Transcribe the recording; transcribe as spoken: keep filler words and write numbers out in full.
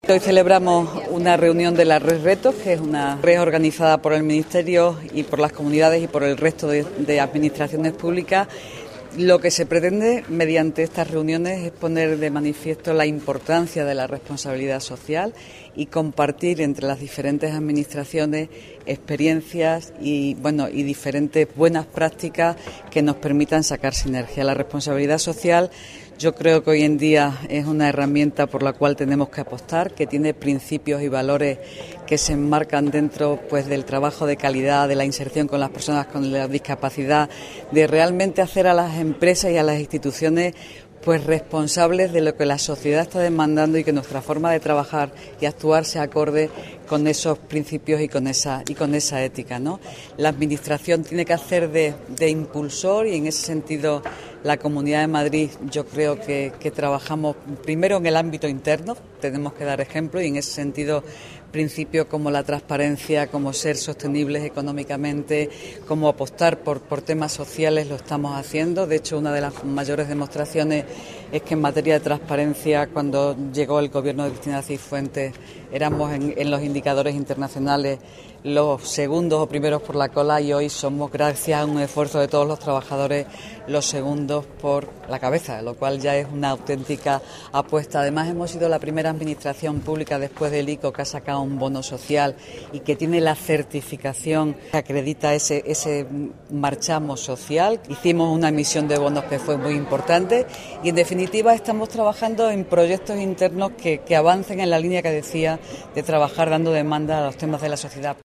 Hoy celebramos una reunión de la Red Retos, que es una red organizada por el Ministerio y por las comunidades y por el resto de, de administraciones públicas. Lo que se pretende mediante estas reuniones es poner de manifiesto la importancia de la responsabilidad social y compartir entre las diferentes administraciones experiencias y bueno y diferentes buenas prácticas que nos permitan sacar sinergia. La responsabilidad social, yo creo que hoy en día es una herramienta por la cual tenemos que apostar, que tiene principios y valores que se enmarcan dentro pues del trabajo de calidad, de la inserción con las personas con la discapacidad, de realmente hacer a las empresas y a las instituciones pues responsables de lo que la sociedad está demandando y que nuestra forma de trabajar y actuar se acorde con esos principios y con esa y con esa ética, ¿no? La Administración tiene que hacer de, de impulsor y en ese sentido la Comunidad de Madrid yo creo que, que trabajamos primero en el ámbito interno, tenemos que dar ejemplo y en ese sentido principios como la transparencia, como ser sostenibles económicamente, como apostar por, por temas sociales lo estamos haciendo. De hecho, una de las mayores demostraciones es que en materia de transparencia, cuando llegó el gobierno de Cristina Cifuentes, éramos en, en los indicadores internacionales los segundos o primeros por la cola y hoy somos, gracias a un esfuerzo de todos los trabajadores, los segundos por la cabeza, lo cual ya es una auténtica apuesta. Además, hemos sido la primera administración pública después del I C O que ha sacado un bono social y que tiene la certificación que acredita ese, ese marchamo social. Hicimos una emisión de bonos que fue muy importante y, en definitiva, estamos trabajando en proyectos internos que, que avancen en la línea que decía de trabajar dando demanda a los temas de la sociedad.